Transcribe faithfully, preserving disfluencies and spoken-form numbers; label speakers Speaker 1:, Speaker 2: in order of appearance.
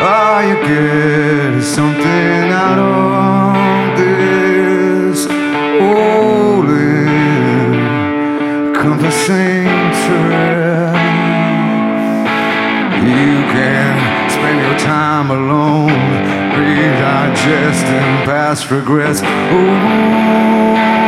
Speaker 1: All you get is something out of this holy compassing trip. You can spend your time alone, redigesting past regrets. Ooh.